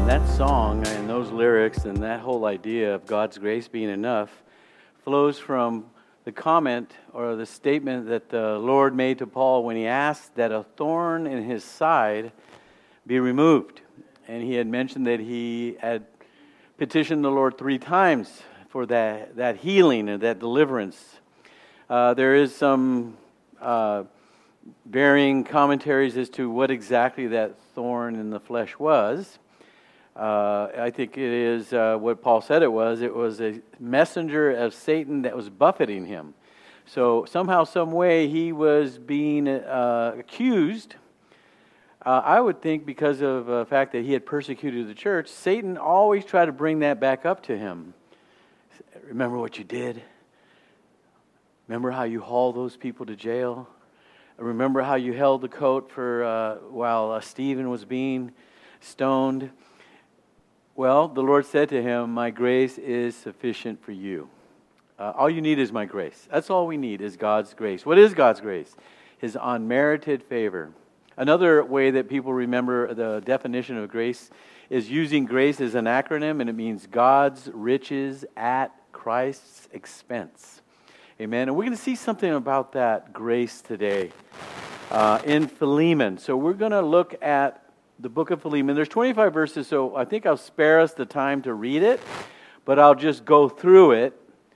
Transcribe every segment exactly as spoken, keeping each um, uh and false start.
That song and those lyrics and that whole idea of God's grace being enough flows from the comment or the statement that the Lord made to Paul when he asked that a thorn in his side be removed. And he had mentioned that he had petitioned the Lord three times for that, that healing and that deliverance. Uh, there is some uh, varying commentaries as to what exactly that thorn in the flesh was. Uh, I think it is uh, what Paul said it was. It was a messenger of Satan that was buffeting him. So somehow, some way, he was being uh, accused. Uh, I would think because of the fact that he had persecuted the church, Satan always tried to bring that back up to him. Remember what you did? Remember how you hauled those people to jail? Remember how you held the coat for uh, while uh, Stephen was being stoned? Well, the Lord said to him, "My grace is sufficient for you." Uh, all you need is my grace. That's all we need is God's grace. What is God's grace? His unmerited favor. Another way that people remember the definition of grace is using grace as an acronym, and it means God's riches at Christ's expense. Amen. And we're going to see something about that grace today uh, in Philemon. So we're going to look at the book of Philemon. There's twenty-five verses, so I think I'll spare us the time to read it, but I'll just go through it.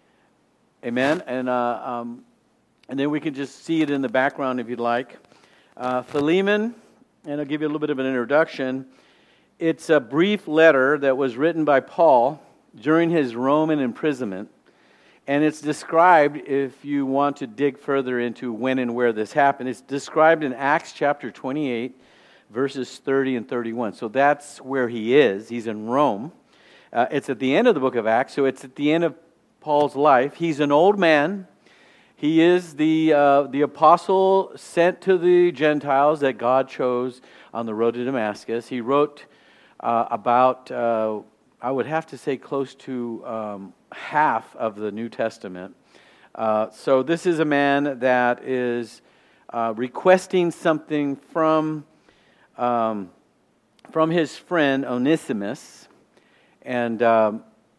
Amen. And uh, um, and then we can just see it in the background if you'd like. Uh, Philemon, and I'll give you a little bit of an introduction. It's a brief letter that was written by Paul during his Roman imprisonment, and it's described, if you want to dig further into when and where this happened, it's described in Acts chapter twenty-eight, verses thirty and thirty-one. So that's where he is. He's in Rome. Uh, it's at the end of the book of Acts, so it's at the end of Paul's life. He's an old man. He is the uh, the apostle sent to the Gentiles that God chose on the road to Damascus. He wrote uh, about, uh, I would have to say, close to um, half of the New Testament. Uh, so this is a man that is uh, requesting something from Um, from his friend Onesimus, and um,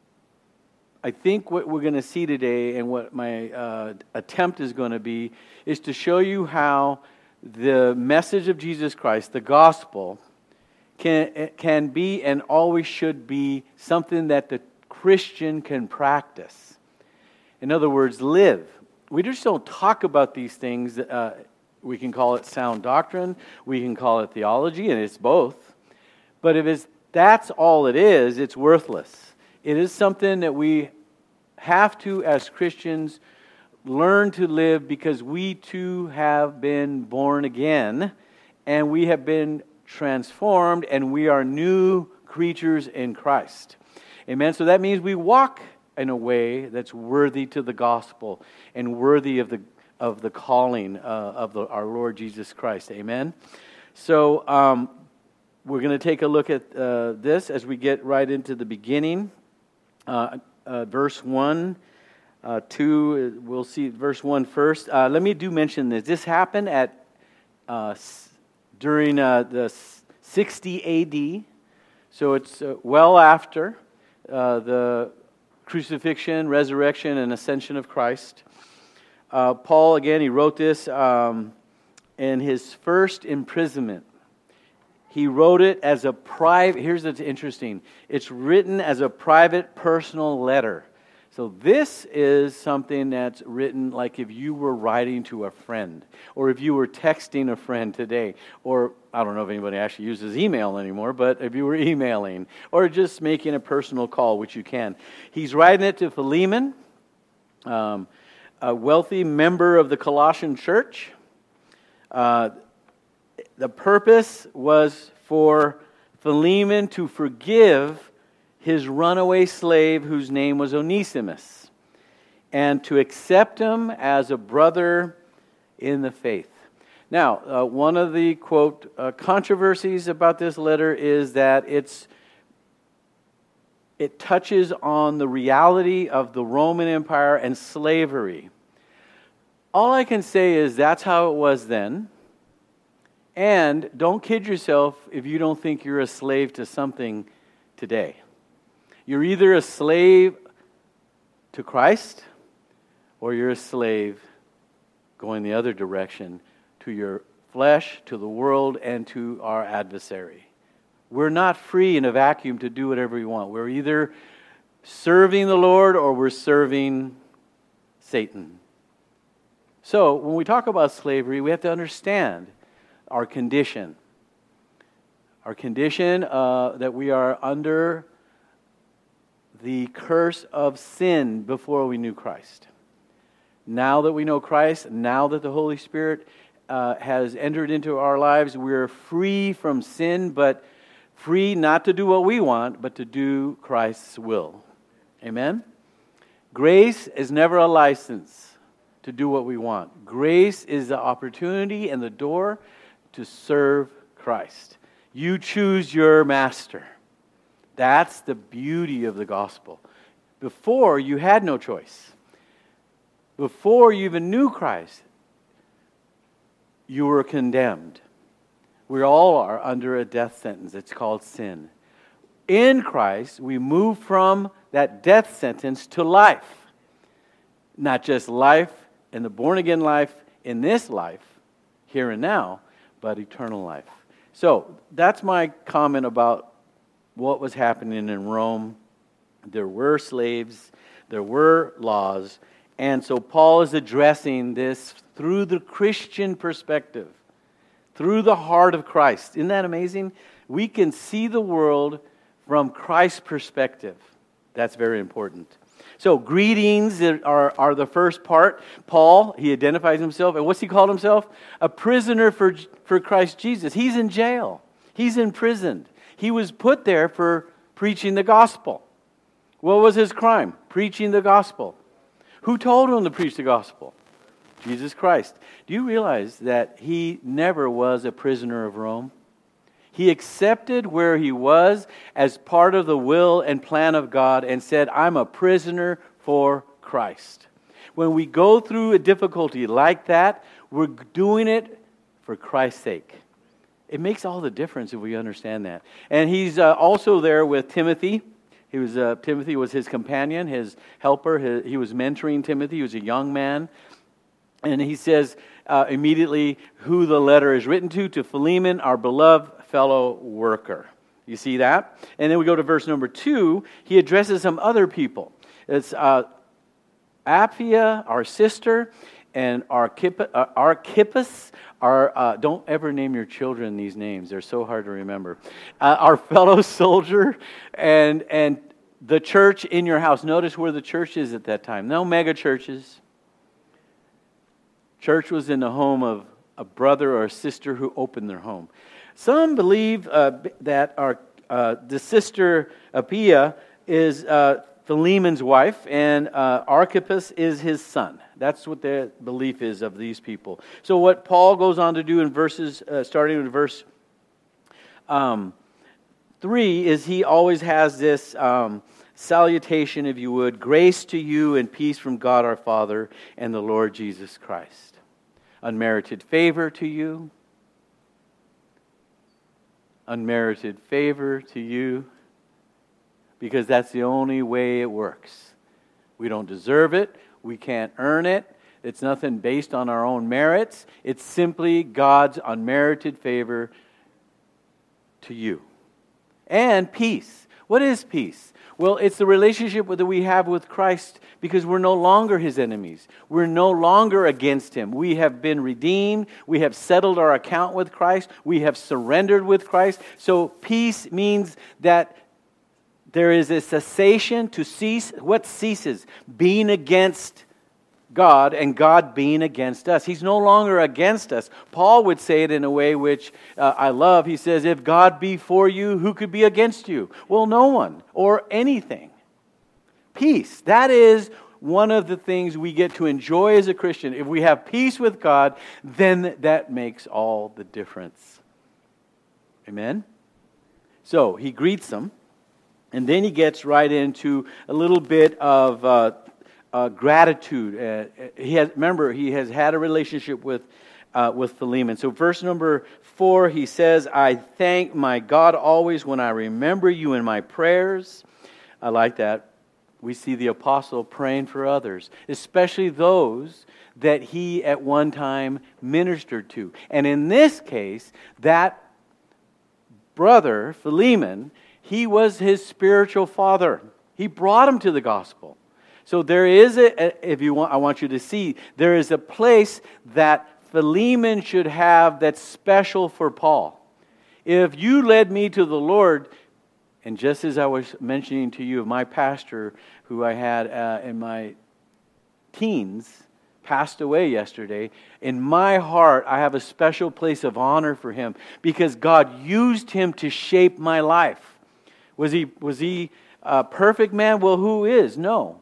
I think what we're going to see today, and what my uh, attempt is going to be, is to show you how the message of Jesus Christ, the gospel, can can be and always should be something that the Christian can practice. In other words, live. We just don't talk about these things. Uh, We can call it sound doctrine, we can call it theology, and it's both. But if it's, that's all it is, it's worthless. It is something that we have to, as Christians, learn to live, because we too have been born again, and we have been transformed, and we are new creatures in Christ. Amen? So that means we walk in a way that's worthy to the gospel and worthy of the of the calling uh, of the, our Lord Jesus Christ. Amen? So um, we're going to take a look at uh, this as we get right into the beginning. Uh, uh, verse one, uh, two, we'll see verse one first. Uh, let me do mention this. This happened at uh, during uh, the sixty A D, so it's uh, well after uh, the crucifixion, resurrection, and ascension of Christ. Uh, Paul, again, he wrote this um, in his first imprisonment. He wrote it as a private, here's what's interesting, it's written as a private personal letter. So this is something that's written like if you were writing to a friend, or if you were texting a friend today, or I don't know if anybody actually uses email anymore, but if you were emailing, or just making a personal call, which you can. He's writing it to Philemon, um, a wealthy member of the Colossian church. Uh, the purpose was for Philemon to forgive his runaway slave whose name was Onesimus, and to accept him as a brother in the faith. Now, uh, one of the, quote, uh, controversies about this letter is that it's it touches on the reality of the Roman Empire and slavery. All I can say is that's how it was then. And don't kid yourself if you don't think you're a slave to something today. You're either a slave to Christ or you're a slave going the other direction to your flesh, to the world, and to our adversary. We're not free in a vacuum to do whatever we want. We're either serving the Lord or we're serving Satan. So when we talk about slavery, we have to understand our condition. Our condition uh, that we are under the curse of sin before we knew Christ. Now that we know Christ, now that the Holy Spirit uh, has entered into our lives, we're free from sin, but free not to do what we want, but to do Christ's will. Amen? Grace is never a license to do what we want. Grace is the opportunity and the door to serve Christ. You choose your master. That's the beauty of the gospel. Before, you had no choice. Before you even knew Christ, you were condemned. We all are under a death sentence. It's called sin. In Christ, we move from that death sentence to life. Not just life and the born-again life in this life, here and now, but eternal life. So, that's my comment about what was happening in Rome. There were slaves, there were laws, and so Paul is addressing this through the Christian perspective, through the heart of Christ. Isn't that amazing? We can see the world from Christ's perspective. That's very important. So, greetings are, are the first part. Paul, he identifies himself, and what's he called himself? A prisoner for, for Christ Jesus. He's in jail. He's imprisoned. He was put there for preaching the gospel. What was his crime? Preaching the gospel. Who told him to preach the gospel? Jesus Christ. Do you realize that he never was a prisoner of Rome? He accepted where he was as part of the will and plan of God and said, I'm a prisoner for Christ. When we go through a difficulty like that, we're doing it for Christ's sake. It makes all the difference if we understand that. And he's uh, also there with Timothy. He was uh, Timothy was his companion, his helper. His, he was mentoring Timothy. He was a young man. And he says uh, immediately who the letter is written to, to Philemon, our beloved fellow worker. You see that? And then we go to verse number two. He addresses some other people. It's uh, Apphia, our sister, and Archippus. Uh, Archippus our, uh, don't ever name your children these names. They're so hard to remember. Uh, our fellow soldier and, and the church in your house. Notice where the church is at that time. No mega churches. Church was in the home of a brother or a sister who opened their home. Some believe uh, that our uh, the sister Apphia is uh, Philemon's wife, and uh, Archippus is his son. That's what the belief is of these people. So what Paul goes on to do in verses, uh, starting with verse um, three, is he always has this um, salutation, if you would, grace to you and peace from God our Father and the Lord Jesus Christ. Unmerited favor to you. Unmerited favor to you. Because that's the only way it works. We don't deserve it. We can't earn it. It's nothing based on our own merits. It's simply God's unmerited favor to you. And peace. What is peace? Well, it's the relationship that we have with Christ because we're no longer His enemies. We're no longer against Him. We have been redeemed. We have settled our account with Christ. We have surrendered with Christ. So peace means that there is a cessation to cease. What ceases? Being against God and God being against us. He's no longer against us. Paul would say it in a way which uh, I love. He says, if God be for you, who could be against you? Well, no one or anything. Peace. That is one of the things we get to enjoy as a Christian. If we have peace with God, then that makes all the difference. Amen? So he greets them. And then he gets right into a little bit of uh, uh, gratitude. Uh, he has, remember, he has had a relationship with uh, with Philemon. So verse number four, he says, I thank my God always when I remember you in my prayers. I like that. We see the apostle praying for others, especially those that he at one time ministered to. And in this case, that brother, Philemon, he was his spiritual father. He brought him to the gospel. So there is a, if you want, I want you to see, there is a place that Philemon should have that's special for Paul. If you led me to the Lord, and just as I was mentioning to you, my pastor who I had uh, in my teens passed away yesterday. In my heart, I have a special place of honor for him because God used him to shape my life. Was he, was he a perfect man? Well, who is? No.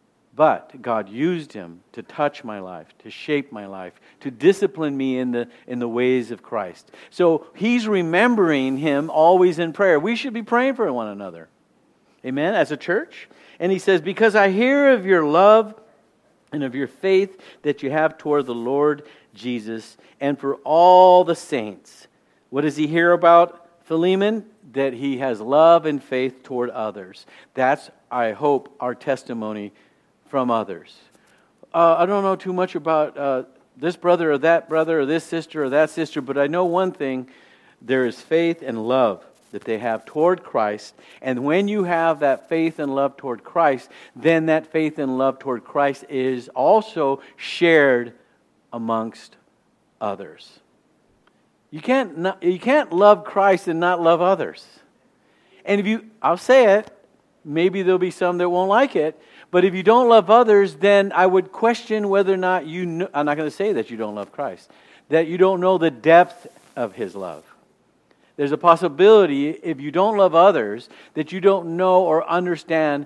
But God used him to touch my life, to shape my life, to discipline me in the in the ways of Christ. So he's remembering him always in prayer. We should be praying for one another. Amen? As a church. And he says, because I hear of your love and of your faith that you have toward the Lord Jesus and for all the saints. What does he hear about Philemon? That he has love and faith toward others. That's, I hope, our testimony from others. Uh, I don't know too much about uh, this brother or that brother or this sister or that sister, but I know one thing. There is faith and love that they have toward Christ. And when you have that faith and love toward Christ, then that faith and love toward Christ is also shared amongst others. You can't not, you can't love Christ and not love others. And if you, I'll say it, maybe there'll be some that won't like it, but if you don't love others, then I would question whether or not you know, I'm not going to say that you don't love Christ, that you don't know the depth of His love. There's a possibility, if you don't love others, that you don't know or understand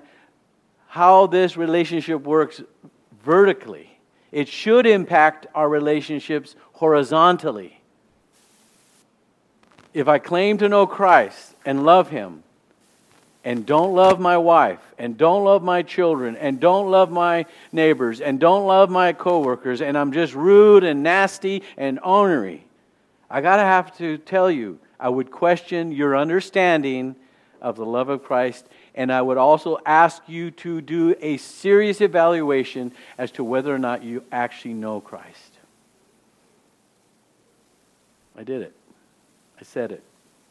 how this relationship works vertically. It should impact our relationships horizontally. If I claim to know Christ and love Him, and don't love my wife, and don't love my children, and don't love my neighbors, and don't love my coworkers, and I'm just rude and nasty and ornery, I gotta have to tell you, I would question your understanding of the love of Christ, and I would also ask you to do a serious evaluation as to whether or not you actually know Christ. I did it. I said it.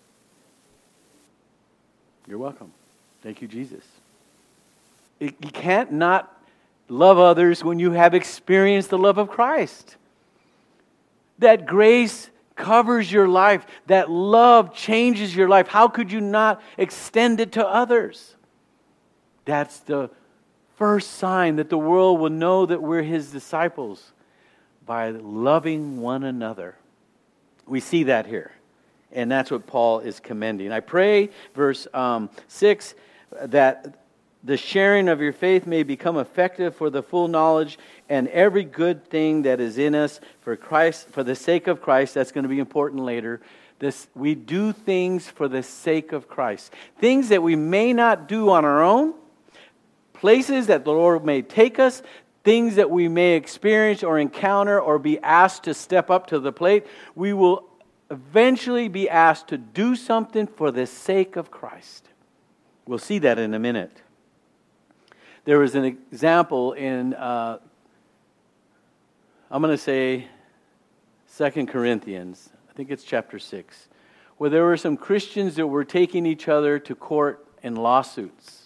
You're welcome. Thank you, Jesus. You can't not love others when you have experienced the love of Christ. That grace covers your life. That love changes your life. How could you not extend it to others? That's the first sign that the world will know that we're His disciples, by loving one another. We see that here. And that's what Paul is commending. I pray, verse um, six, that the sharing of your faith may become effective for the full knowledge and every good thing that is in us for Christ, for the sake of Christ. That's going to be important later. This, we do things for the sake of Christ. Things that we may not do on our own, places that the Lord may take us, things that we may experience or encounter or be asked to step up to the plate. We will eventually be asked to do something for the sake of Christ. We'll see that in a minute. There was an example in, uh, I'm going to say, Second Corinthians. I think it's chapter six. Where there were some Christians that were taking each other to court in lawsuits.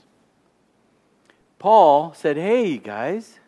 Paul said, hey, guys,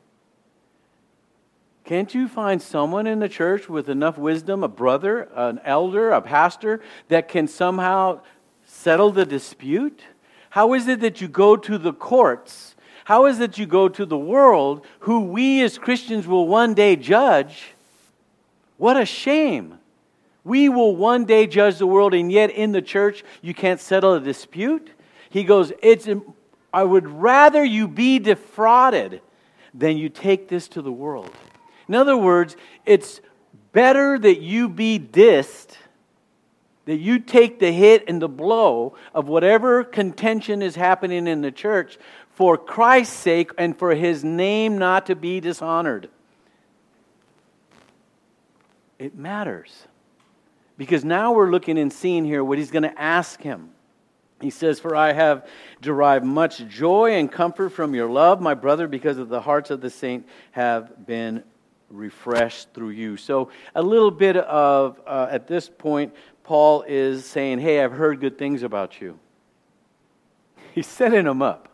can't you find someone in the church with enough wisdom, a brother, an elder, a pastor, that can somehow settle the dispute? How is it that you go to the courts? How is it you go to the world, who we as Christians will one day judge? What a shame. We will one day judge the world, and yet in the church you can't settle a dispute? He goes, "It's. I would rather you be defrauded than you take this to the world." In other words, it's better that you be dissed, that you take the hit and the blow of whatever contention is happening in the church for Christ's sake and for His name not to be dishonored. It matters. Because now we're looking and seeing here what he's going to ask him. He says, "For I have derived much joy and comfort from your love, my brother, because of the hearts of the saint have been refreshed through you." So a little bit of, uh, at this point, Paul is saying, hey, I've heard good things about you. He's setting them up.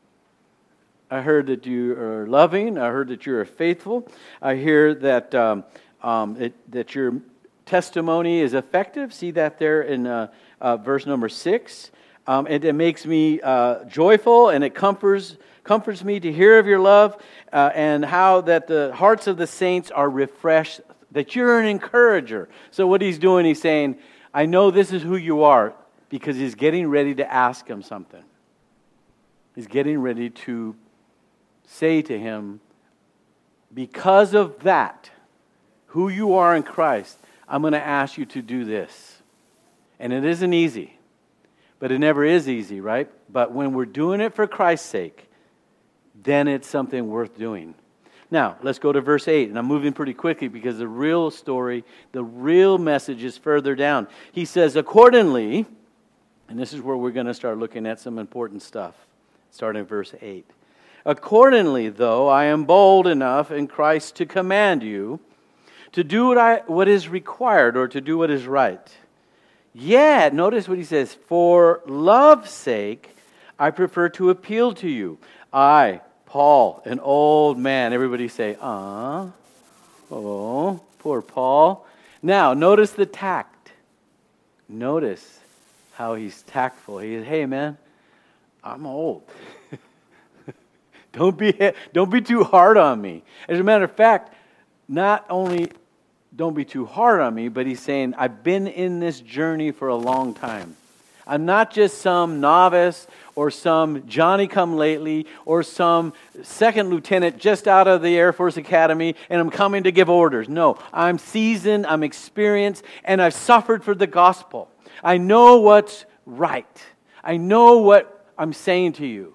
I heard that you are loving. I heard that you are faithful. I hear that um, um, it, that your testimony is effective. See that there in uh, uh, verse number six. Um, it, it makes me uh, joyful, and it comforts comforts me to hear of your love uh, and how that the hearts of the saints are refreshed, that you're an encourager. So what he's doing, he's saying, I know this is who you are, because he's getting ready to ask him something. He's getting ready to say to him, because of that, who you are in Christ, I'm going to ask you to do this. And it isn't easy. But it never is easy, right? But when we're doing it for Christ's sake, then it's something worth doing. Now, let's go to verse eight. And I'm moving pretty quickly because the real story, the real message is further down. He says, accordingly, and this is where we're going to start looking at some important stuff, starting in verse eight. Accordingly, though, I am bold enough in Christ to command you to do what I what is required, or to do what is right. Yet, notice what he says, for love's sake, I prefer to appeal to you. I, Paul, an old man. Everybody say, ah, oh, poor Paul. Now, notice the tact. Notice how he's tactful. He says, hey, man, I'm old. don't be, don't be too hard on me. As a matter of fact, not only don't be too hard on me, but he's saying, I've been in this journey for a long time. I'm not just some novice or some Johnny-come-lately or some second lieutenant just out of the Air Force Academy and I'm coming to give orders. No, I'm seasoned, I'm experienced, and I've suffered for the gospel. I know what's right. I know what I'm saying to you.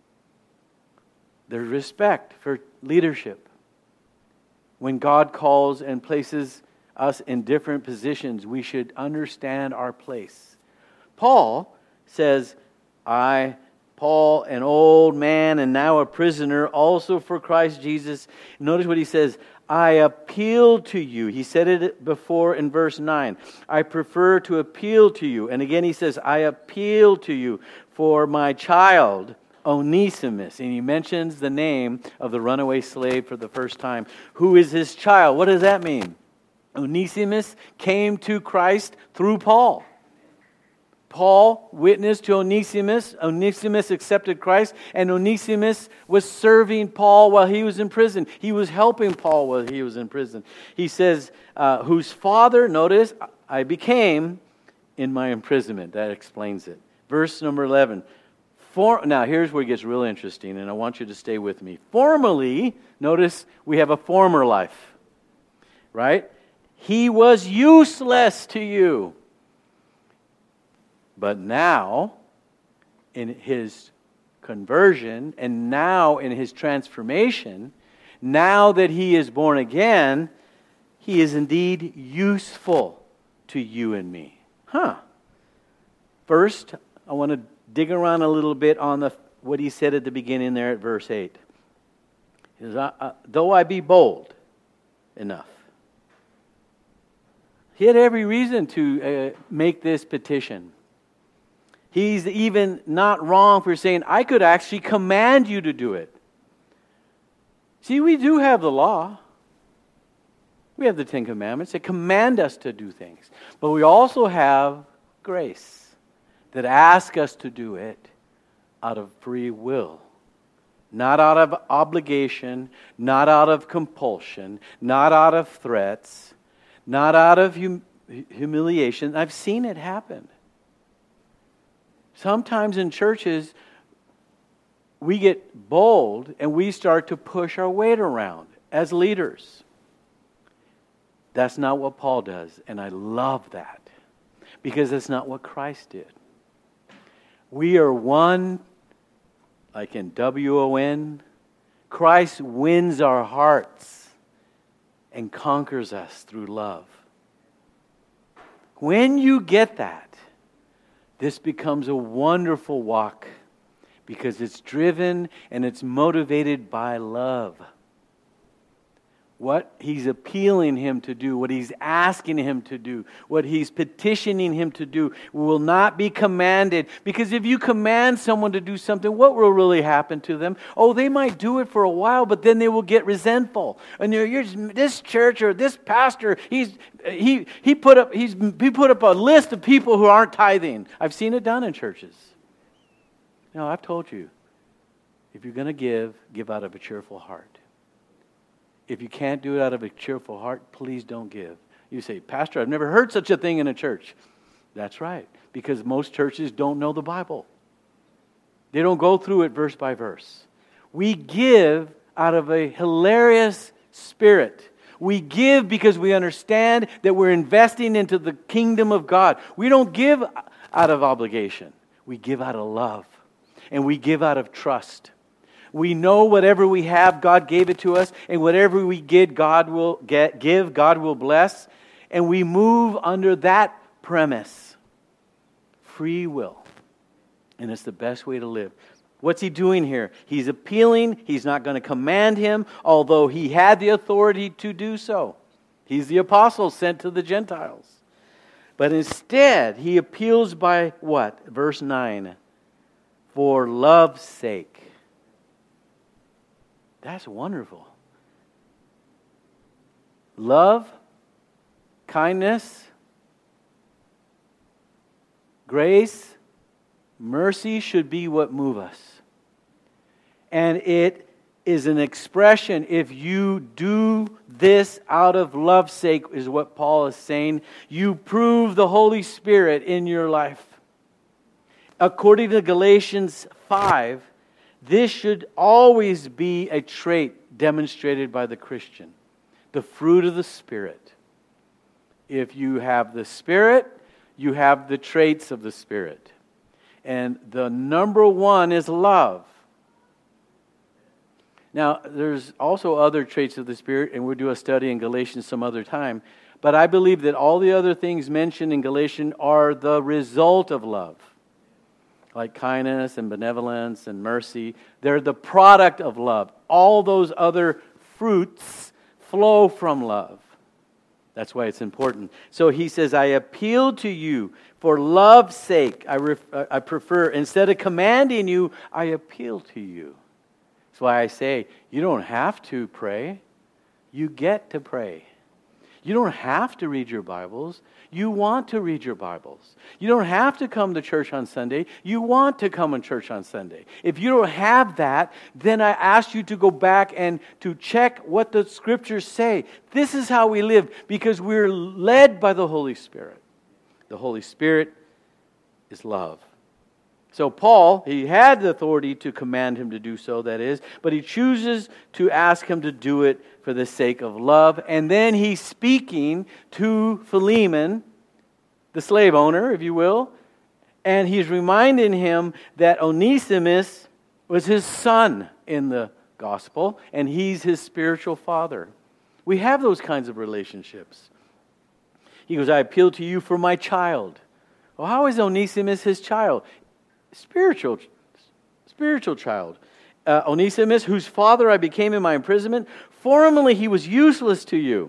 There's respect for leadership. When God calls and places us in different positions, we should understand our place. Paul says, I, Paul, an old man and now a prisoner, also for Christ Jesus. Notice what he says, I appeal to you. He said it before in verse nine. I prefer to appeal to you. And again he says, I appeal to you for my child, Onesimus, and he mentions the name of the runaway slave for the first time. Who is his child? What does that mean? Onesimus came to Christ through Paul. Paul witnessed to Onesimus. Onesimus accepted Christ, and Onesimus was serving Paul while he was in prison. He was helping Paul while he was in prison. He says, uh, whose father, notice, I became in my imprisonment. That explains it. Verse number eleven. For, now, here's where it gets real interesting, and I want you to stay with me. Formerly, notice we have a former life, right? He was useless to you. But now, in his conversion, and now in his transformation, now that he is born again, he is indeed useful to you and me. Huh. First, I want to dig around a little bit on the what he said at the beginning there at verse eight. He says, uh, though I be bold enough. He had every reason to uh, make this petition. He's even not wrong for saying, I could actually command you to do it. See, we do have the law. We have the Ten Commandments that command us to do things. But we also have grace that ask us to do it out of free will. Not out of obligation, not out of compulsion, not out of threats, not out of hum- humiliation. I've seen it happen. Sometimes in churches, we get bold and we start to push our weight around as leaders. That's not what Paul does, and I love that because that's not what Christ did. We are one, like in W O N. Christ wins our hearts. and conquers us through love. When you get that, this becomes a wonderful walk because it's driven and it's motivated by love. What He's appealing him to do, what He's asking him to do, what He's petitioning him to do will not be commanded. Because if you command someone to do something, what will really happen to them? Oh, they might do it for a while, but then they will get resentful. And you're, you're just, this church or this pastor, he's he he put up he's he put up a list of people who aren't tithing. I've seen it done in churches. No, I've told you, if you're going to give, give out of a cheerful heart. If you can't do it out of a cheerful heart, please don't give. You say, Pastor, I've never heard such a thing in a church. That's right, because most churches don't know the Bible. They don't go through it verse by verse. We give out of a hilarious spirit. We give because we understand that we're investing into the kingdom of God. We don't give out of obligation. We give out of love. And we give out of trust. We know whatever we have, God gave it to us, and whatever we get, God will get, give, God will bless. And we move under that premise. Free will. And it's the best way to live. What's He doing here? He's appealing. He's not going to command him, although He had the authority to do so. He's the apostle sent to the Gentiles. But instead, He appeals by what? Verse nine. For love's sake. That's wonderful. Love, kindness, grace, mercy should be what move us. And it is an expression, if you do this out of love's sake, is what Paul is saying, you prove the Holy Spirit in your life. According to Galatians five, this should always be a trait demonstrated by the Christian. The fruit of the Spirit. If you have the Spirit, you have the traits of the Spirit. And the number one is love. Now, there's also other traits of the Spirit, and we'll do a study in Galatians some other time. But I believe that all the other things mentioned in Galatians are the result of love. Like kindness and benevolence and mercy. They're the product of love. All those other fruits flow from love. That's why it's important. So he says, I appeal to you for love's sake. I, ref- I prefer, instead of commanding you, I appeal to you. That's why I say, you don't have to pray. You get to pray. You don't have to read your Bibles. You want to read your Bibles. You don't have to come to church on Sunday. You want to come to church on Sunday. If you don't have that, then I ask you to go back and to check what the Scriptures say. This is how we live because we're led by the Holy Spirit. The Holy Spirit is love. So Paul, he had the authority to command him to do so, that is, but he chooses to ask him to do it for the sake of love. And then he's speaking to Philemon, the slave owner, if you will, and he's reminding him that Onesimus was his son in the gospel, and he's his spiritual father. We have those kinds of relationships. He goes, I appeal to you for my child. Well, how is Onesimus his child? Spiritual, spiritual child. Uh, Onesimus, whose father I became in my imprisonment, formerly he was useless to you.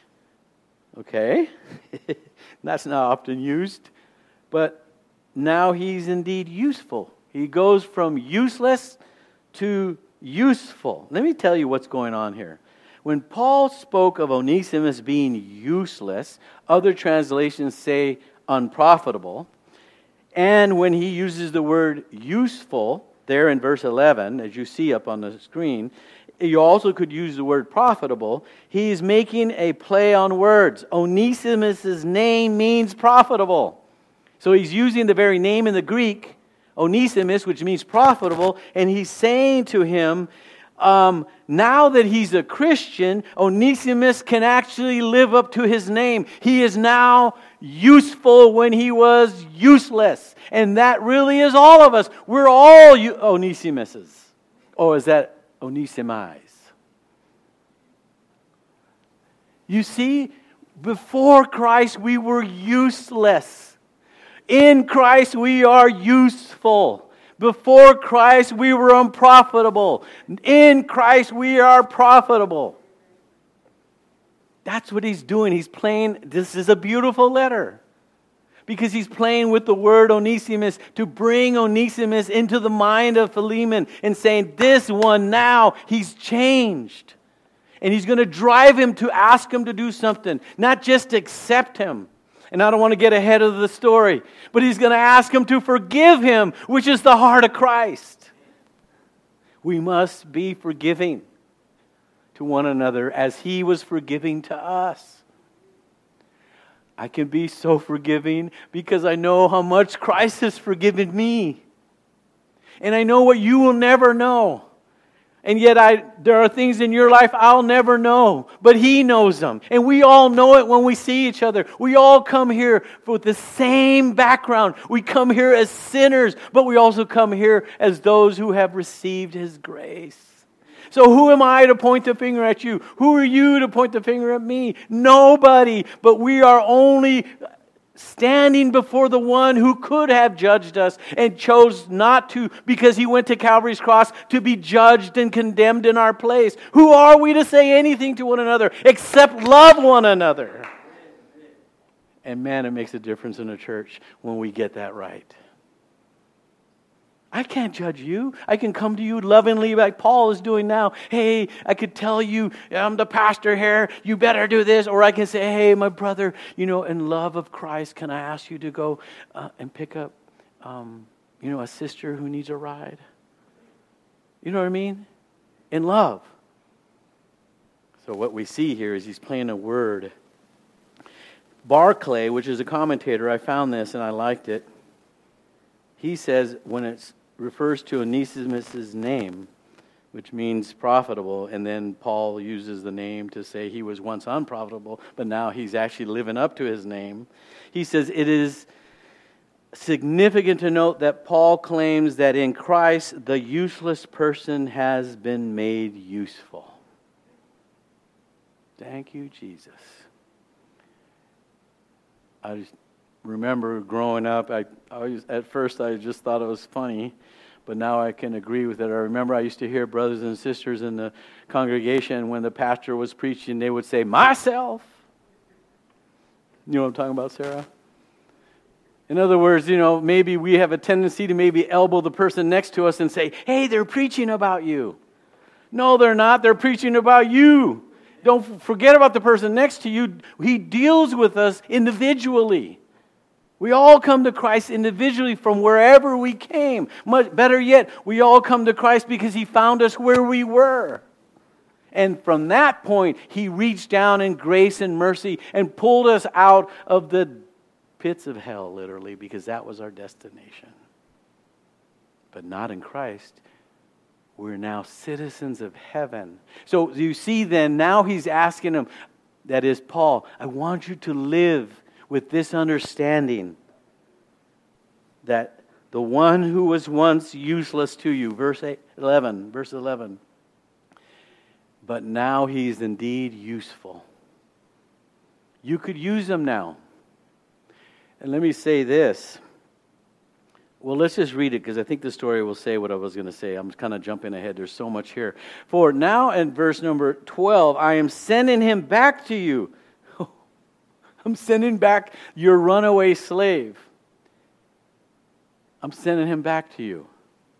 Okay, that's not often used, but now he's indeed useful. He goes from useless to useful. Let me tell you what's going on here. When Paul spoke of Onesimus being useless, other translations say unprofitable. And when he uses the word useful, there in verse eleven, as you see up on the screen, you also could use the word profitable. He's making a play on words. Onesimus' name means profitable. So he's using the very name in the Greek, Onesimus, which means profitable, and he's saying to him, um, now that he's a Christian, Onesimus can actually live up to his name. He is now useful when he was useless. And that really is all of us. We're all Onesimuses. Or is that Onesimi's? You see, before Christ we were useless. In Christ we are useful. Before Christ we were unprofitable. In Christ we are profitable. That's what he's doing. He's playing, this is a beautiful letter. Because he's playing with the word Onesimus to bring Onesimus into the mind of Philemon and saying, this one now, he's changed. And he's going to drive him to ask him to do something, not just accept him. And I don't want to get ahead of the story, but he's going to ask him to forgive him, which is the heart of Christ. We must be forgiving to one another as he was forgiving to us. I can be so forgiving because I know how much Christ has forgiven me. And I know what you will never know. And yet I, there are things in your life I'll never know. But He knows them. And we all know it when we see each other. We all come here with the same background. We come here as sinners. But we also come here as those who have received His grace. So who am I to point the finger at you? Who are you to point the finger at me? Nobody. But we are only standing before the one who could have judged us and chose not to because He went to Calvary's cross to be judged and condemned in our place. Who are we to say anything to one another except love one another? And man, it makes a difference in a church when we get that right. I can't judge you. I can come to you lovingly like Paul is doing now. Hey, I could tell you, I'm the pastor here, you better do this. Or I can say, hey, my brother, you know, in love of Christ, can I ask you to go uh, and pick up, um, you know, a sister who needs a ride? You know what I mean? In love. So what we see here is he's playing a word. Barclay, which is a commentator, I found this and I liked it. He says when it refers to Onesimus' name, which means profitable, and then Paul uses the name to say he was once unprofitable, but now he's actually living up to his name. He says it is significant to note that Paul claims that in Christ the useless person has been made useful. Thank you, Jesus. I just remember growing up, I, I was, at first I just thought it was funny, but now I can agree with it. I remember I used to hear brothers and sisters in the congregation when the pastor was preaching, they would say, myself. You know what I'm talking about, Sarah? In other words, you know, maybe we have a tendency to maybe elbow the person next to us and say, hey, they're preaching about you. No, they're not. They're preaching about you. Don't forget about the person next to you. He deals with us individually. We all come to Christ individually from wherever we came. Much better yet, we all come to Christ because He found us where we were. And from that point, He reached down in grace and mercy and pulled us out of the pits of hell, literally, because that was our destination. But not in Christ. We're now citizens of heaven. So you see then, now He's asking him, that is Paul, I want you to live with this understanding that the one who was once useless to you, verse eleven, verse eleven, but now he's indeed useful. You could use him now. And let me say this. Well, let's just read it because I think the story will say what I was going to say. I'm kind of jumping ahead. There's so much here. For now in verse number twelve, I am sending him back to you. I'm sending back your runaway slave. I'm sending him back to you.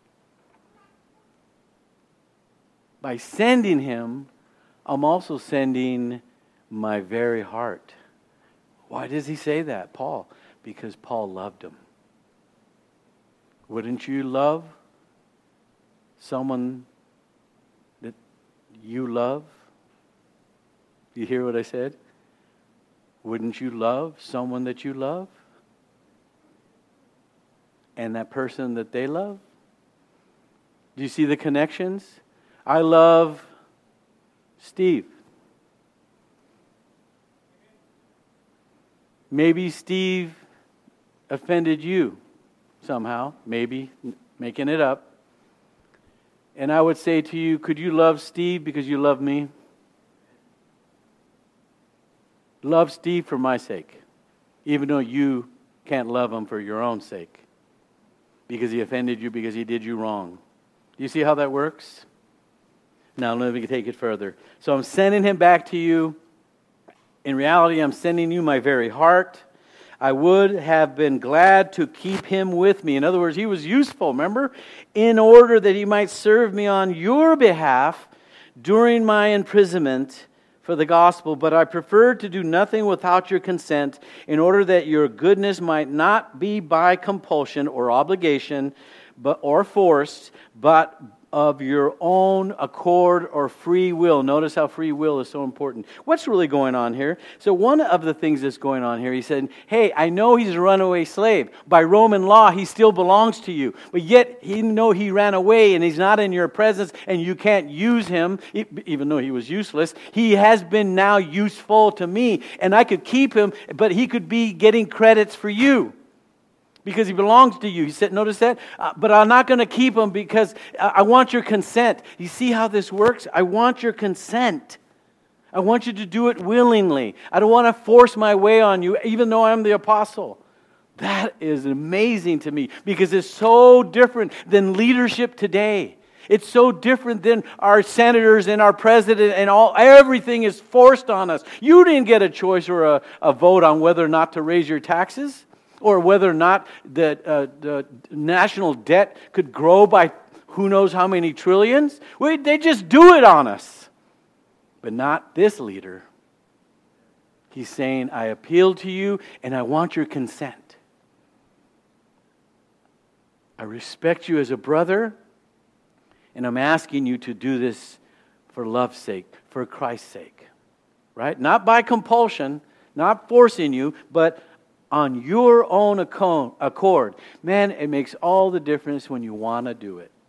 By sending him, I'm also sending my very heart. Why does he say that, Paul? Because Paul loved him. Wouldn't you love someone that you love? You hear what I said? Wouldn't you love someone that you love? And that person that they love? Do you see the connections? I love Steve. Maybe Steve offended you somehow, maybe making it up. And I would say to you, could you love Steve because you love me? love Steve for my sake, even though you can't love him for your own sake, because he offended you, because he did you wrong. Do you see how that works? Now let me take it further. So I'm sending him back to you. In reality, I'm sending you my very heart. I would have been glad to keep him with me. In other words, he was useful, remember? In order that he might serve me on your behalf during my imprisonment for the gospel. But I preferred to do nothing without your consent, in order that your goodness might not be by compulsion or obligation, but or forced, but of your own accord or free will. Notice how free will is so important. What's really going on here? So one of the things that's going on here, he said, hey, I know he's a runaway slave. By Roman law, he still belongs to you. But yet, even though he ran away and he's not in your presence and you can't use him, even though he was useless, he has been now useful to me. And I could keep him, but he could be getting credits for you, because he belongs to you. He said, notice that? Uh, but I'm not going to keep him because uh, I want your consent. You see how this works? I want your consent. I want you to do it willingly. I don't want to force my way on you, even though I'm the apostle. That is amazing to me, because it's so different than leadership today. It's so different than our senators and our president, and all. Everything is forced on us. You didn't get a choice or a, a vote on whether or not to raise your taxes, or whether or not the, uh, the national debt could grow by who knows how many trillions. We, they just do it on us. But not this leader. He's saying, I appeal to you and I want your consent. I respect you as a brother, and I'm asking you to do this for love's sake, for Christ's sake. Right? Not by compulsion, not forcing you, but on your own accord. Man, it makes all the difference when you want to do it.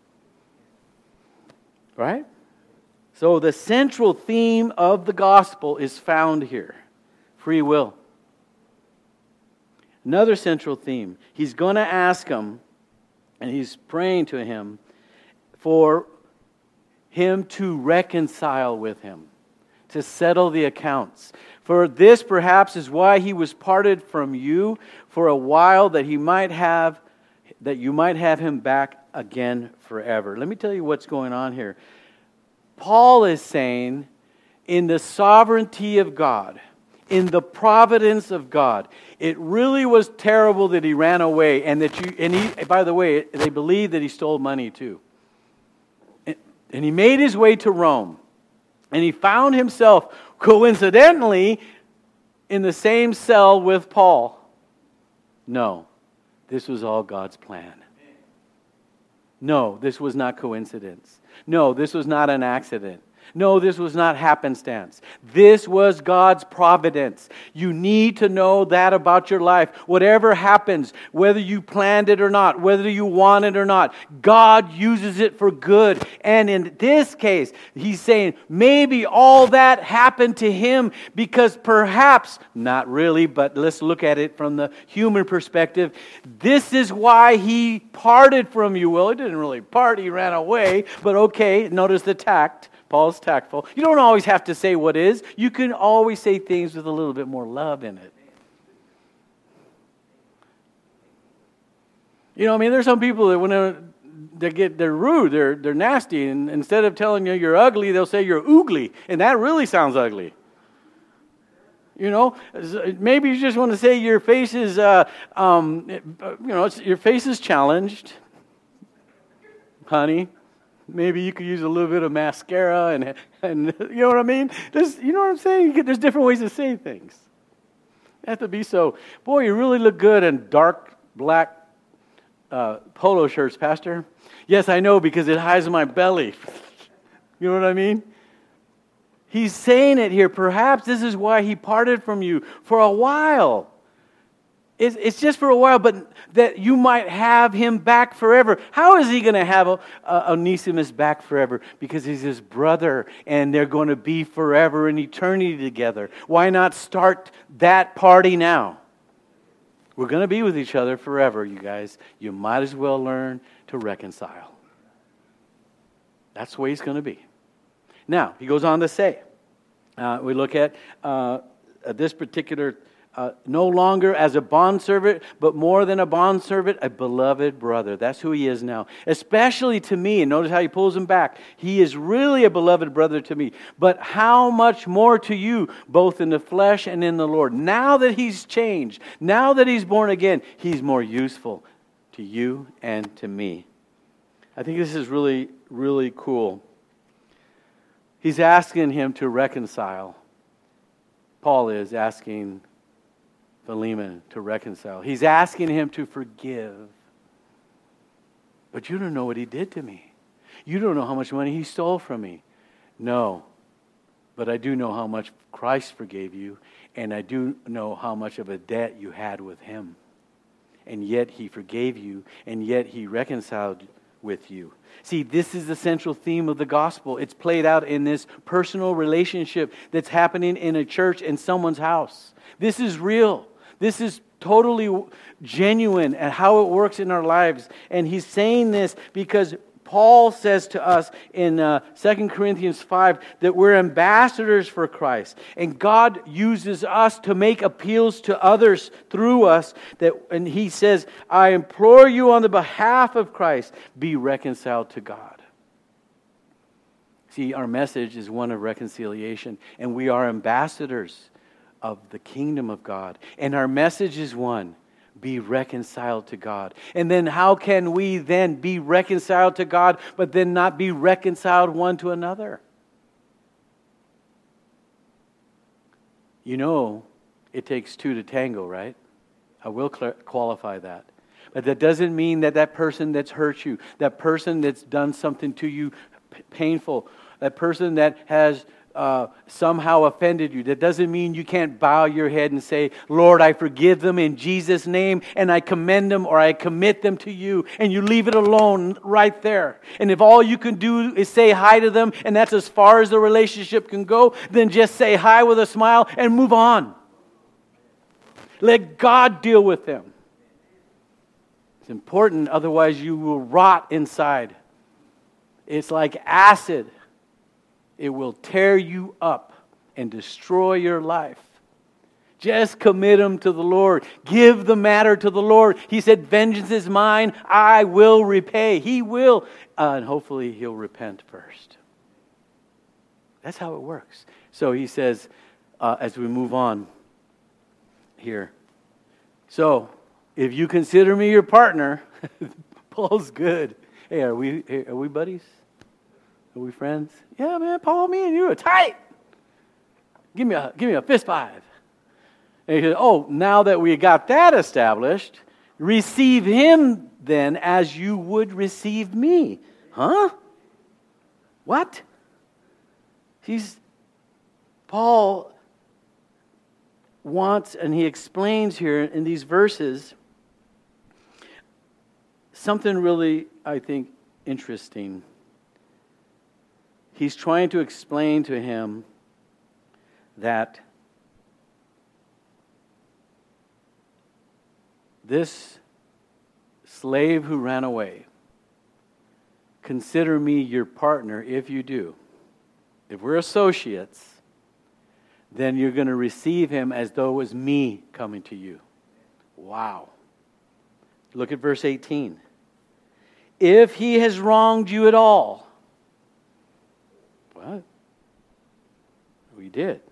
Right? So the central theme of the gospel is found here. Free will. Another central theme. He's going to ask him, and he's praying to him, for him to reconcile with him, to settle the accounts. For this perhaps is why he was parted from you for a while, that he might have, that you might have him back again forever. Let me tell you what's going on here. Paul is saying, in the sovereignty of God, in the providence of God, it really was terrible that he ran away, and that you. And he, by the way, they believe that he stole money too. And, and he made his way to Rome, and he found himself, coincidentally, in the same cell with Paul. No, this was all God's plan. No, this was not coincidence. No, this was not an accident. No, this was not happenstance. This was God's providence. You need to know that about your life. Whatever happens, whether you planned it or not, whether you want it or not, God uses it for good. And in this case, he's saying maybe all that happened to him because perhaps, not really, but let's look at it from the human perspective. This is why he parted from you. Well, he didn't really part, he ran away. But okay, notice the tact. Paul's tactful. You don't always have to say what is. You can always say things with a little bit more love in it. You know, I mean, there's some people that when they get, they're rude, they're they're nasty, and instead of telling you you're ugly, they'll say you're oogly, and that really sounds ugly. You know, maybe you just want to say your face is, uh, um, you know, it's, your face is challenged, honey. Maybe you could use a little bit of mascara and, and you know what I mean? There's, you know what I'm saying? There's different ways to say things. You have to be so, boy, you really look good in dark black uh, polo shirts, Pastor. Yes, I know, because it hides my belly. You know what I mean? He's saying it here. Perhaps this is why he parted from you for a while. It's, it's just for a while, but that you might have him back forever. How is he going to have a, a, Onesimus back forever? Because he's his brother, and they're going to be forever in eternity together. Why not start that party now? We're going to be with each other forever, you guys. You might as well learn to reconcile. That's the way he's going to be. Now, he goes on to say, uh, we look at uh, uh, this particular, uh, no longer as a bondservant, but more than a bondservant, a beloved brother. That's who he is now. Especially to me. And notice how he pulls him back. He is really a beloved brother to me. But how much more to you, both in the flesh and in the Lord. Now that he's changed, now that he's born again, he's more useful to you and to me. I think this is really, really cool. He's asking him to reconcile. Paul is asking Philemon to reconcile. He's asking him to forgive. But you don't know what he did to me. You don't know how much money he stole from me. No. But I do know how much Christ forgave you. And I do know how much of a debt you had with him. And yet he forgave you. And yet he reconciled with you. See, this is the central theme of the gospel. It's played out in this personal relationship that's happening in a church in someone's house. This is real. This is totally genuine at how it works in our lives. And he's saying this because Paul says to us in uh, Second Corinthians five that we're ambassadors for Christ. And God uses us to make appeals to others through us. That, and he says, I implore you on the behalf of Christ, be reconciled to God. See, our message is one of reconciliation. And we are ambassadors of the kingdom of God. And our message is one. Be reconciled to God. And then how can we then be reconciled to God, but then not be reconciled one to another? You know, it takes two to tango, right? I will cl- qualify that. But that doesn't mean that that person that's hurt you, that person that's done something to you p- painful, that person that has Uh, somehow offended you. That doesn't mean you can't bow your head and say, Lord, I forgive them in Jesus' name, and I commend them or I commit them to you, and you leave it alone right there. And if all you can do is say hi to them, and that's as far as the relationship can go, then just say hi with a smile and move on. Let God deal with them. It's important, otherwise you will rot inside. It's like acid. It will tear you up and destroy your life. Just commit them to the Lord. Give the matter to the Lord. He said, vengeance is mine. I will repay. He will. Uh, and hopefully he'll repent first. That's how it works. So he says, uh, as we move on here. So, if you consider me your partner, Paul's good. Hey, are we, are we buddies? Are we friends? Yeah, man, Paul, me and you are tight. Give me a give me a fist five. And he said, oh, now that we got that established, receive him then as you would receive me. Huh? What? He's Paul wants, and he explains here in these verses something really, I think, interesting. He's trying to explain to him that this slave who ran away, consider me your partner if you do. If we're associates, then you're going to receive him as though it was me coming to you. Wow. Look at verse eighteen. If he has wronged you at all, what? We did.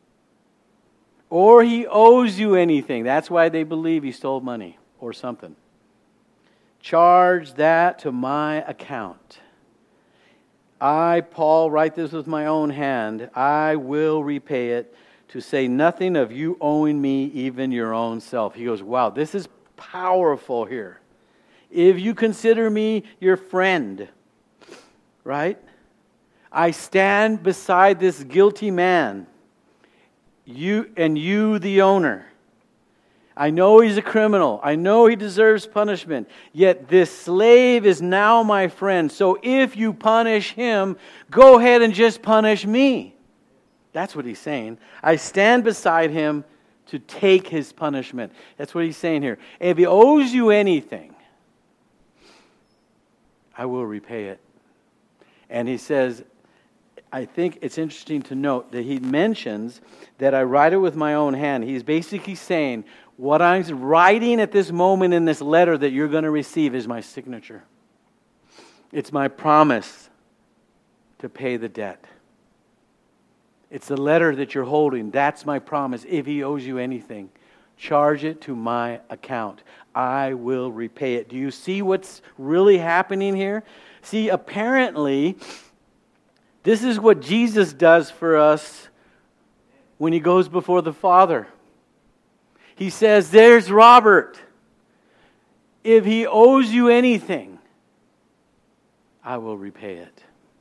Or he owes you anything. That's why they believe he stole money or something. Charge that to my account. I, Paul, write this with my own hand. I will repay it, to say nothing of you owing me even your own self. He goes, wow, this is powerful here. If you consider me your friend, right? I stand beside this guilty man, you and you the owner. I know he's a criminal. I know he deserves punishment. Yet this slave is now my friend. So if you punish him, go ahead and just punish me. That's what he's saying. I stand beside him to take his punishment. That's what he's saying here. If he owes you anything, I will repay it. And he says, I think it's interesting to note that he mentions that I write it with my own hand. He's basically saying, what I'm writing at this moment in this letter that you're going to receive is my signature. It's my promise to pay the debt. It's the letter that you're holding. That's my promise. If he owes you anything, charge it to my account. I will repay it. Do you see what's really happening here? See, apparently, this is what Jesus does for us when he goes before the Father. He says, there's Robert. If he owes you anything, I will repay it.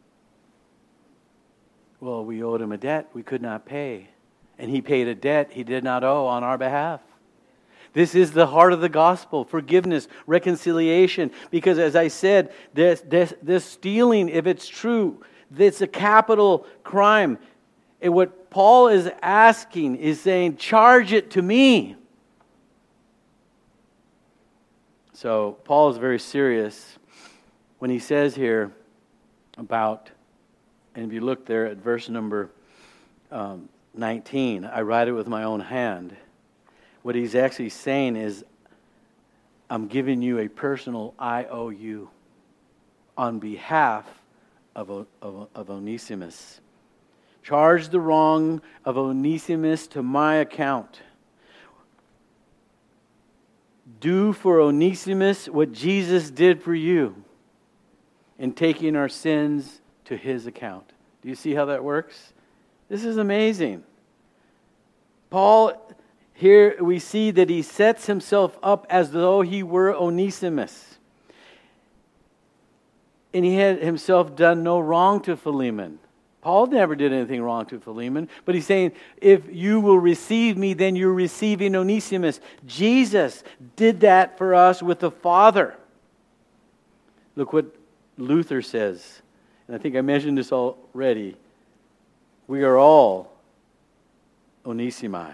Well, we owed him a debt we could not pay. And he paid a debt he did not owe on our behalf. This is the heart of the gospel, forgiveness, reconciliation. Because as I said, this, this, this stealing, if it's true, it's a capital crime. And what Paul is asking is saying, charge it to me. So Paul is very serious when he says here about, and if you look there at verse number um, nineteen, I write it with my own hand. What he's actually saying is, I'm giving you a personal I O U on behalf of, of, of Onesimus. Charge the wrong of Onesimus to my account. Do for Onesimus what Jesus did for you in taking our sins to his account. Do you see how that works? This is amazing. Paul, here we see that he sets himself up as though he were Onesimus. And he had himself done no wrong to Philemon. Paul never did anything wrong to Philemon, but he's saying, if you will receive me, then you're receiving Onesimus. Jesus did that for us with the Father. Look what Luther says, and I think I mentioned this already. We are all Onesimi.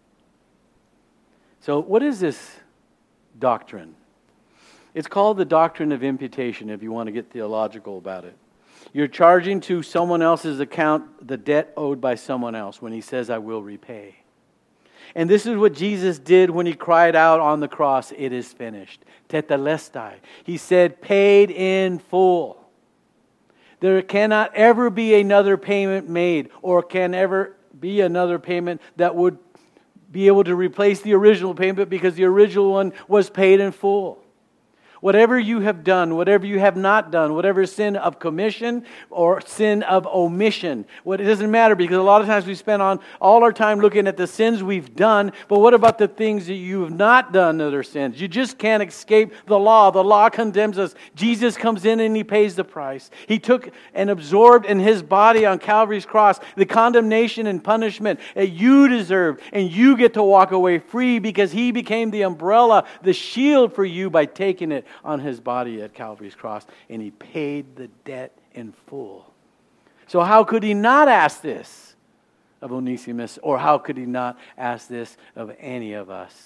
So what is this doctrine? It's called the doctrine of imputation, if you want to get theological about it. You're charging to someone else's account the debt owed by someone else when he says, I will repay. And this is what Jesus did when he cried out on the cross, it is finished. Tetelestai. He said, paid in full. There cannot ever be another payment made, or can ever be another payment that would be able to replace the original payment, because the original one was paid in full. Whatever you have done, whatever you have not done, whatever sin of commission or sin of omission, what it doesn't matter, because a lot of times we spend on all our time looking at the sins we've done, but what about the things that you have not done that are sins? You just can't escape the law. The law condemns us. Jesus comes in and he pays the price. He took and absorbed in his body on Calvary's cross the condemnation and punishment that you deserve, and you get to walk away free because he became the umbrella, the shield for you by taking it on his body at Calvary's cross, and he paid the debt in full. So how could he not ask this of Onesimus, or how could he not ask this of any of us?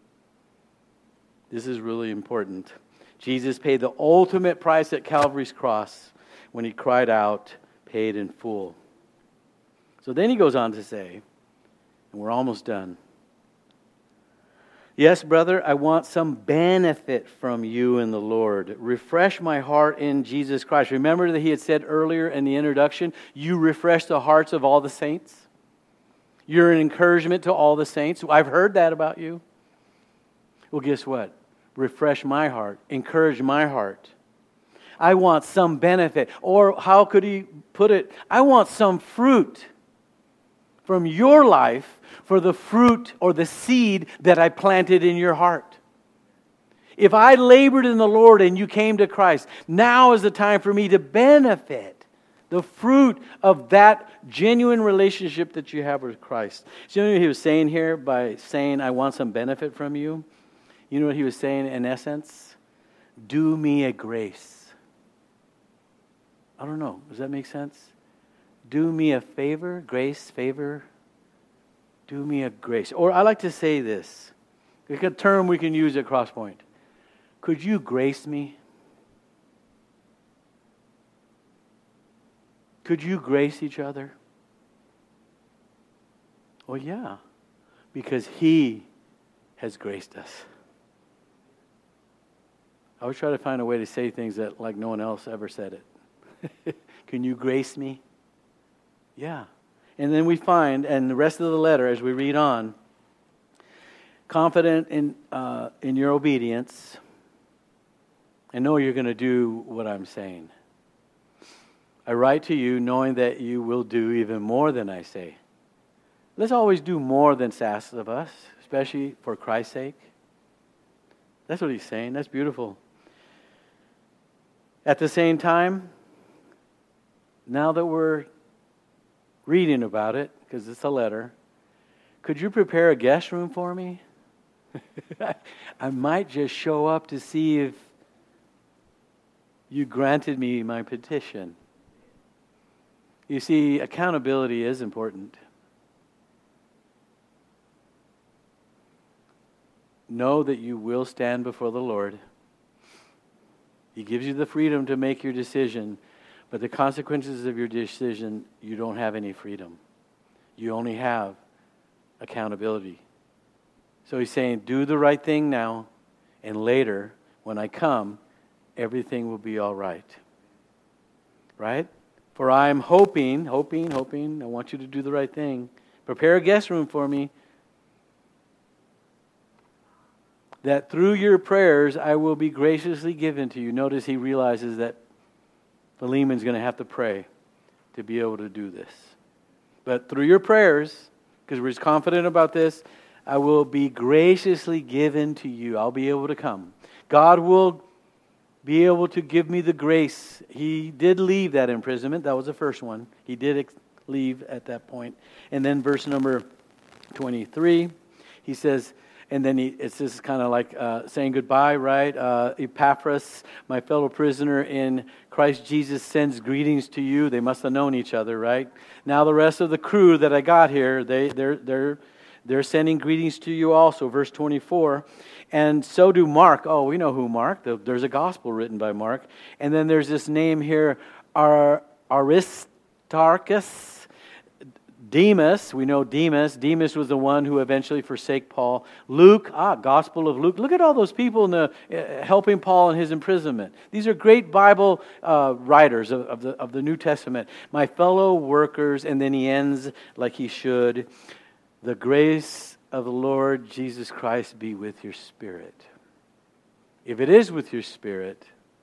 This is really important. Jesus paid the ultimate price at Calvary's cross when he cried out, paid in full. So then he goes on to say, and we're almost done, yes, brother, I want some benefit from you in the Lord. Refresh my heart in Jesus Christ. Remember that he had said earlier in the introduction, you refresh the hearts of all the saints. You're an encouragement to all the saints. I've heard that about you. Well, guess what? Refresh my heart. Encourage my heart. I want some benefit. Or how could he put it? I want some fruit from your life for the fruit or the seed that I planted in your heart. If I labored in the Lord and you came to Christ, now is the time for me to benefit the fruit of that genuine relationship that you have with Christ. So you know what he was saying here by saying, I want some benefit from you? You know what he was saying in essence? Do me a grace. I don't know. Does that make sense? Do me a favor, grace, favor. Do me a grace. Or I like to say this. It's a term we can use at Crosspoint. Could you grace me? Could you grace each other? Well, yeah, because He has graced us. I always try to find a way to say things that like no one else ever said it. Can you grace me? Yeah. And then we find, and the rest of the letter as we read on, confident in uh, in your obedience, I know you're going to do what I'm saying. I write to you knowing that you will do even more than I say. Let's always do more than asks of us, especially for Christ's sake. That's what he's saying. That's beautiful. At the same time, now that we're reading about it, because it's a letter, could you prepare a guest room for me? I might just show up to see if you granted me my petition. You see, accountability is important. Know that you will stand before the Lord. He gives you the freedom to make your decision, but the consequences of your decision, you don't have any freedom. You only have accountability. So he's saying, do the right thing now, and later, when I come, everything will be all right. Right? For I'm hoping, hoping, hoping, I want you to do the right thing. Prepare a guest room for me. That through your prayers, I will be graciously given to you. Notice he realizes that Philemon's going to have to pray to be able to do this. But through your prayers, because we're confident about this, I will be graciously given to you. I'll be able to come. God will be able to give me the grace. He did leave that imprisonment. That was the first one. He did ex- leave at that point. And then verse number twenty-three, he says, and then he, it's just kind of like uh, saying goodbye, right? Uh, Epaphras, my fellow prisoner in Christ Jesus, sends greetings to you. They must have known each other, right? Now the rest of the crew that I got here, they, they're they're they're sending greetings to you also. Verse twenty-four, and so do Mark. Oh, we know who Mark. There's a gospel written by Mark, and then there's this name here, Ar- Aristarchus. Demas, we know Demas. Demas was the one who eventually forsake Paul. Luke, ah, Gospel of Luke. Look at all those people in the, uh, helping Paul in his imprisonment. These are great Bible uh, writers of, of, the, of the New Testament. My fellow workers, and then he ends like he should. The grace of the Lord Jesus Christ be with your spirit. If it is with your spirit,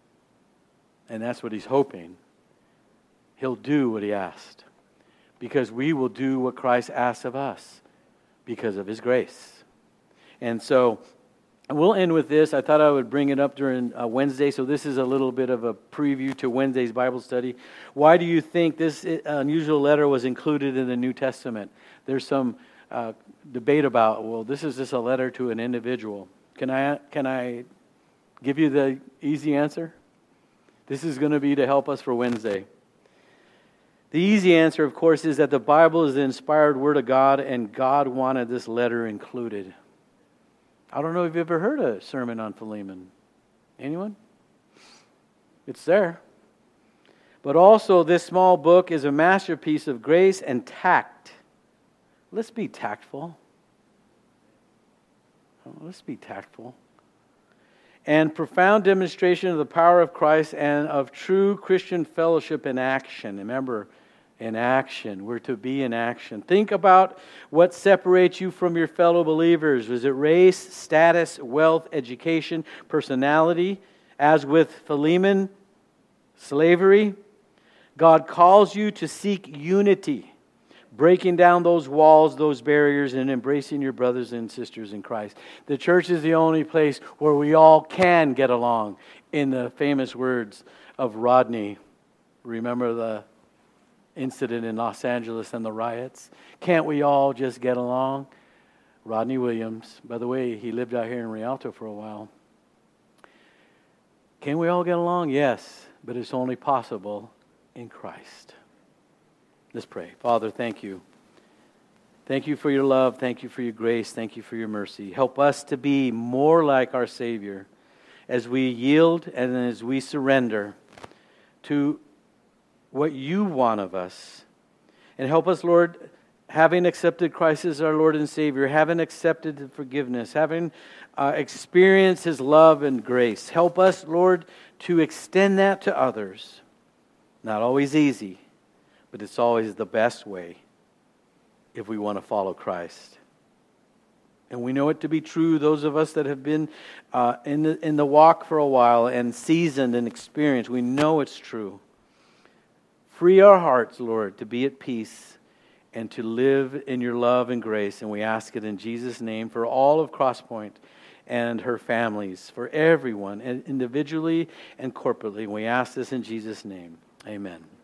and that's what he's hoping, he'll do what he asked. Because we will do what Christ asks of us because of his grace. And so we'll end with this. I thought I would bring it up during uh, Wednesday, so this is a little bit of a preview to Wednesday's Bible study. Why do you think this unusual letter was included in the New Testament? There's some uh, debate about, well, this is just a letter to an individual. Can I, can I give you the easy answer? This is going to be to help us for Wednesday. The easy answer, of course, is that the Bible is the inspired Word of God, and God wanted this letter included. I don't know if you've ever heard a sermon on Philemon. Anyone? It's there. But also, this small book is a masterpiece of grace and tact. Let's be tactful. Let's be tactful. And profound demonstration of the power of Christ and of true Christian fellowship in action. Remember, in action. We're to be in action. Think about what separates you from your fellow believers. Is it race, status, wealth, education, personality? As with Philemon, slavery. God calls you to seek unity, breaking down those walls, those barriers, and embracing your brothers and sisters in Christ. The church is the only place where we all can get along. In the famous words of Rodney, remember the incident in Los Angeles and the riots? Can't we all just get along? Rodney Williams, by the way, he lived out here in Rialto for a while. Can we all get along? Yes, but it's only possible in Christ. Let's pray. Father, thank you. Thank you for your love. Thank you for your grace. Thank you for your mercy. Help us to be more like our Savior as we yield and as we surrender to what you want of us. And help us, Lord, having accepted Christ as our Lord and Savior, having accepted the forgiveness, having uh, experienced His love and grace. Help us, Lord, to extend that to others. Not always easy, but it's always the best way if we want to follow Christ. And we know it to be true, those of us that have been uh, in the, in the walk for a while and seasoned and experienced, we know it's true. Free our hearts, Lord, to be at peace and to live in your love and grace. And we ask it in Jesus' name for all of Crosspoint and her families, for everyone, and individually and corporately. We ask this in Jesus' name. Amen.